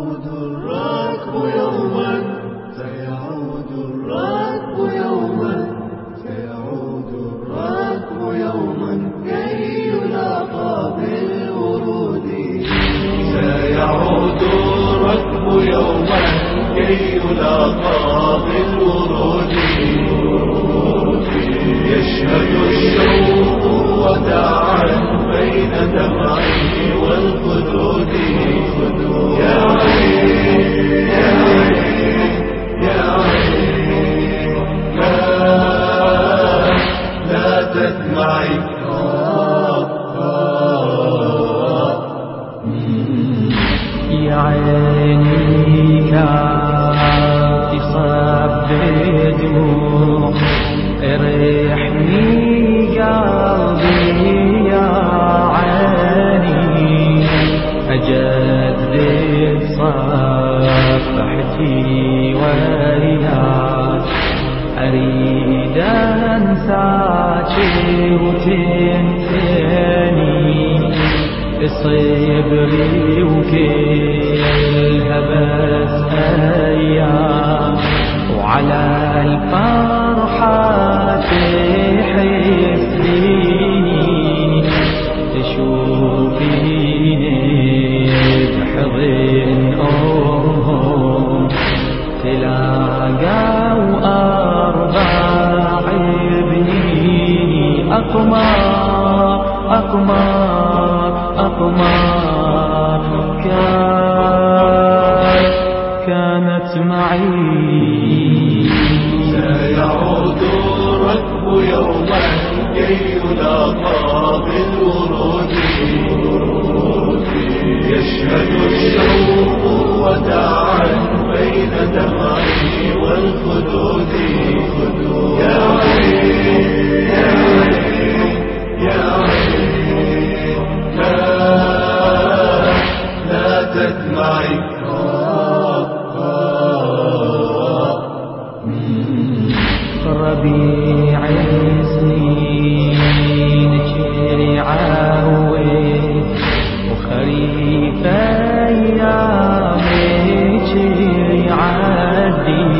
سيعود الركب يوما، سيعود الركب يوما، سيعود الركب يوما كي يلاقى بالورود. سيعود الركب يوما كي يلاقى بالورود. يشهد الشوق وداعا بين دمعه والخدود. يا عين يا عين يا عين لا تدمعي. يا عيني كانت تصب دموع، اريحني قلبي يا عيني، أجدد صفحتي وياك، أريد أنساك وتنساني، صبري وكلها بس أيام، وعلى الفرحة تحسيني، تشوفيني بحضن أمهم، تلاقوا أربع بنيني، أقمار أقمار أقمار كانت معي. سيعود الركب يوما كي يلاقى بالورود. يشهد الشوق وداعا بين دمعه والخدود. يا عين يا عين يا عين لا تدمعي. ربيع السنين شرعاوي، وخريف أيامي يعدي،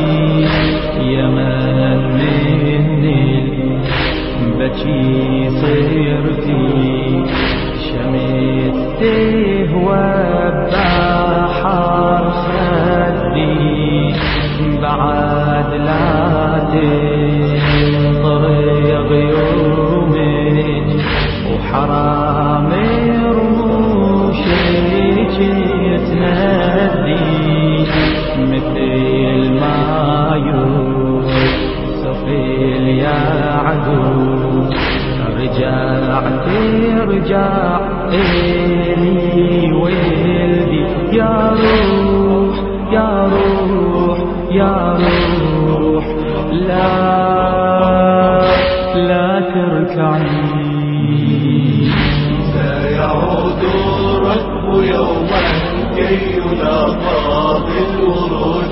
يمن من البكي صرتي، شمته وبحر خدي، بعد لا تنطري غيومك، وحرام رموشك تنادي، مثل ما يوصف اليعقوب، رجع إلي ولدي، يا روح يا روح يا روح لا تركعي. سيعود الركب يوما كي يلاقى بالورود.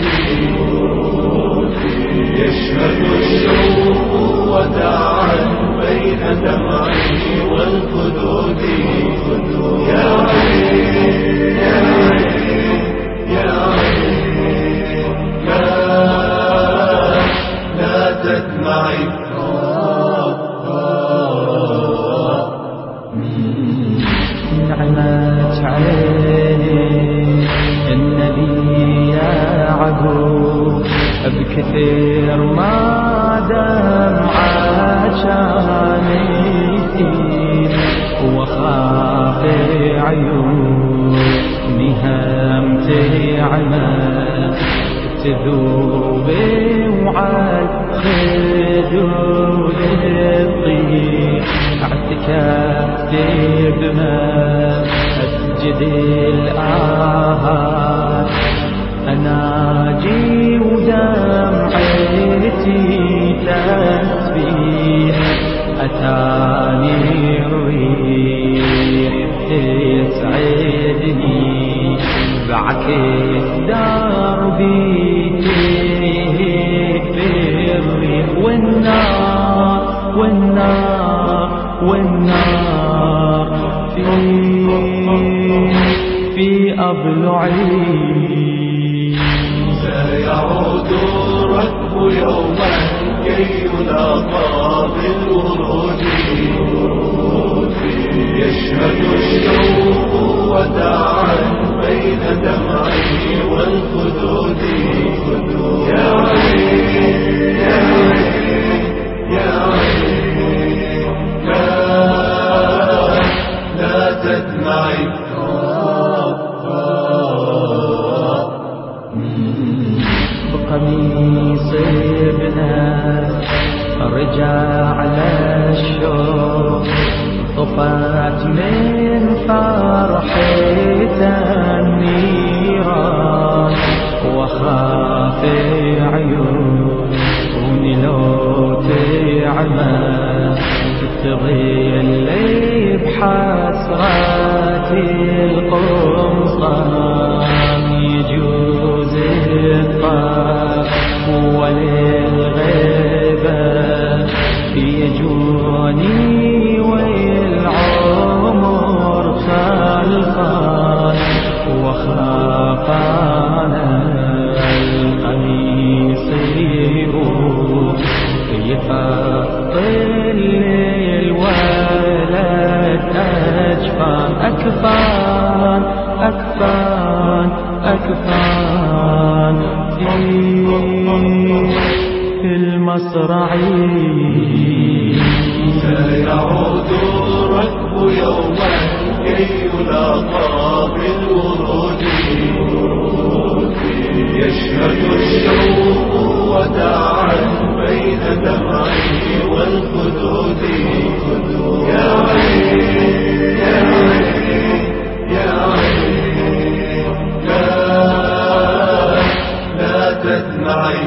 يشهد الشوق وداعا بين دمعه والخدود. يا عين يا عين يا عين لا تدمعي. نعمت عيني النبي يعقوب، بكثير ما دمعة شانيتي، وخاف عيوني هم تعمى، تذوب وعلى خدود الطير، اعتكفت بمسجد الآهات، أناجي ودمعتي تسبيح، أتاني الريح تسعدني، بعكس دربي بالريح، والنار والنار والنار في أضلعي. يعود الركب يوما كي يلاقى بالورود يشهد الشوق وداعا بين دمعه والخدود يا عين يا عين يا عين لا تدمعي بقميص ابنه رجع على الشوق طفت من فرحته النيران وخاف عيوني لو تعمى تظل بحسرات القمصان يجوز الطاف وللغيبة يجوني والعمر خلفان وخاف على القميص يروح يفطل الولد أجفان أكفان أكفان أكفان في المصرعي سيعود الركب يوما كي يلاقى بالورود يشهد الشوق وداعا بين دمعه والخدود يا عين يا عين يا عين لا تدمعي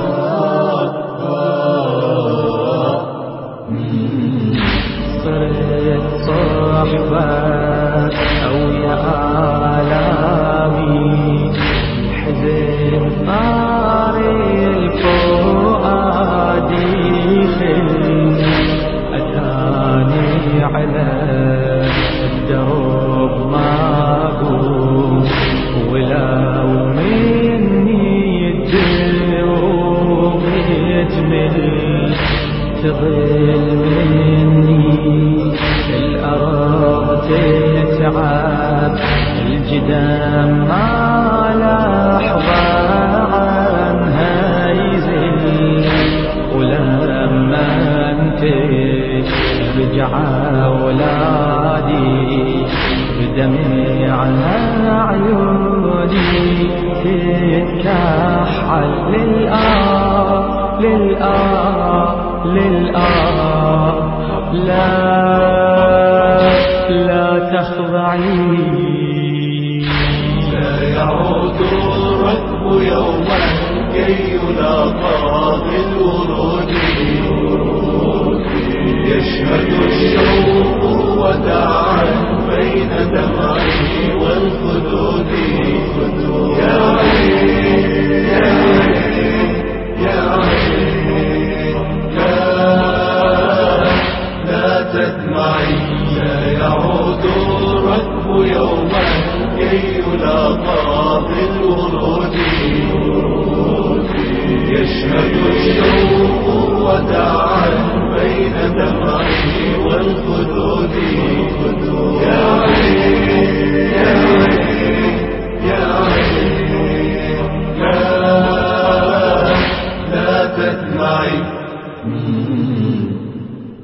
صرت صحبة أو يا آلامي حزن صار الفؤاد يخل أتاني على الدرب ما أقوم ولو مني الدروب يجمل تظل مني الأرض تتعب الجدام ما لحظة عنها يزل ولما انت رجع أولادي بدمعها عيوني تتكحل للآه لا تخضعي لا يعود الركب يوما كي يلاقى بالورود يشهد الشوق وداعا بين دمعه والخدود يا عين يا عين يا عين لا تدمعي لا يعود الركب يوما كي يلاقى بالورود يشهد الشوق وداعا بين دمعه والخدود يا عين يا عين يا عين لا تدمعي